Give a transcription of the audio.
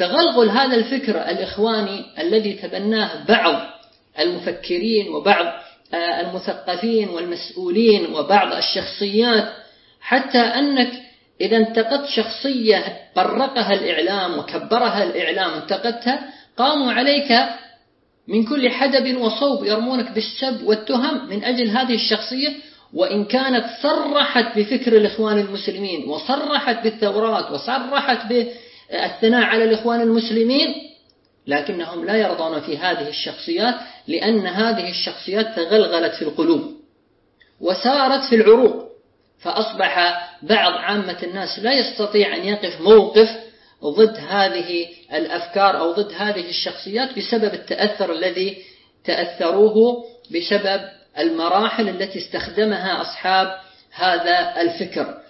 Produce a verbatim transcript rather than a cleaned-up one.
تغلغل هذا الفكر الإخواني الذي تبناه بعض المفكرين وبعض المثقفين والمسؤولين وبعض الشخصيات، حتى أنك إذا انتقدت شخصية برقها الإعلام وكبرها الإعلام انتقدتها، قاموا عليك من كل حدب وصوب يرمونك بالسب والتهم من أجل هذه الشخصية، وإن كانت صرحت بفكر الإخوان المسلمين وصرحت بالثورات وصرحت بالثناء على الإخوان المسلمين، لكنهم لا يرضون في هذه الشخصيات، لأن هذه الشخصيات تغلغلت في القلوب وسارت في العروق، فأصبح بعض عامة الناس لا يستطيع أن يقف موقف ضد هذه الأفكار أو ضد هذه الشخصيات بسبب التأثر الذي تأثروه بسبب المراحل التي استخدمها أصحاب هذا الفكر.